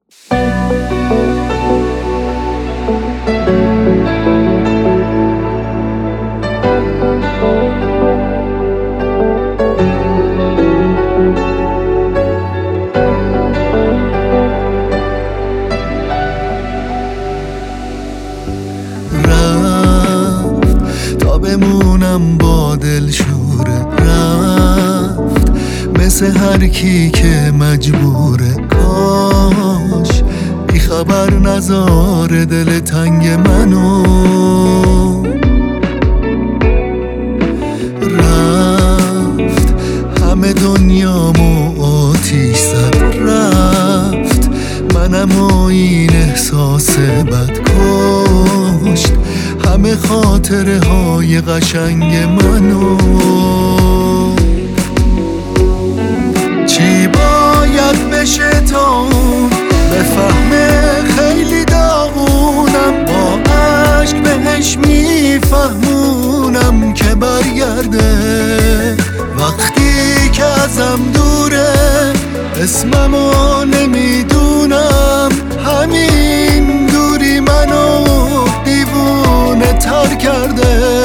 تا بمونم با دل شوره، رفت مثل هر کی که مجبوره. کاش بی خبر نذاره دل تنگ منو. رفت همه دنیامو آتیش زد، رفت منم و این احساس بد کشت همه خاطره های قشنگ منو. چی باید بشه تا بفهمه خیلی داغونم، با عشق بهش میفهمونم که برگرده. وقتی که ازم دوره اسممو نمیدونم، همین دوری منو دیوونه تر کرده.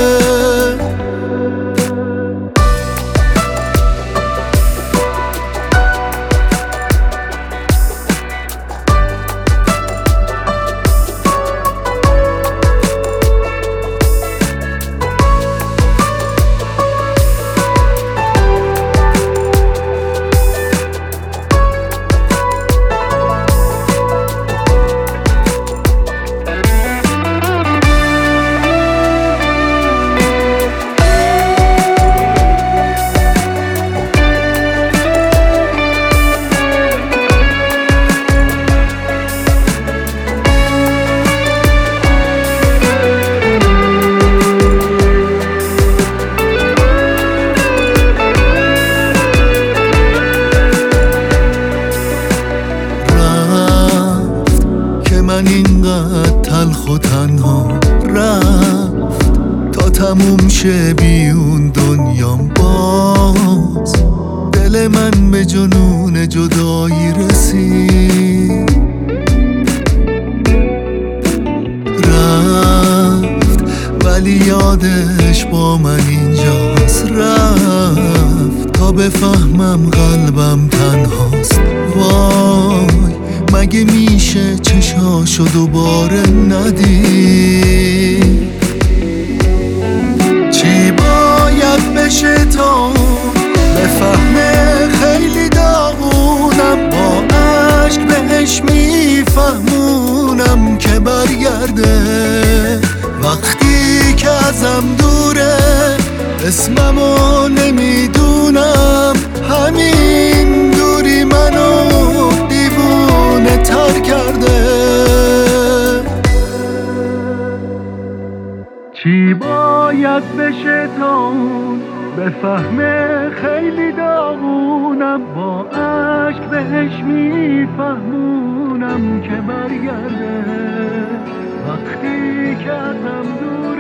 من اینقدر تلخ و تنها رفت تا تموم شه بی اون دنیام. باز دل من به جنون جدایی رسید، رفت ولی یادش با من اینجاست. رفت تا بفهمم قلبم تنهاست. وای مگه میشه چشاشو دوباره ندید؟ چی باید بشه تا بفهمه خیلی داغونم، با عشق بهش میفهمونم که برگرده. وقتی که ازم دوره اسممو نمیدونم، همین دوری منو دیوونه تر کرده. چی باید بشه تا بفهمه خیلی داغونم، با عشق بهش میفهمونم که برگرده. وقتی که ازم دور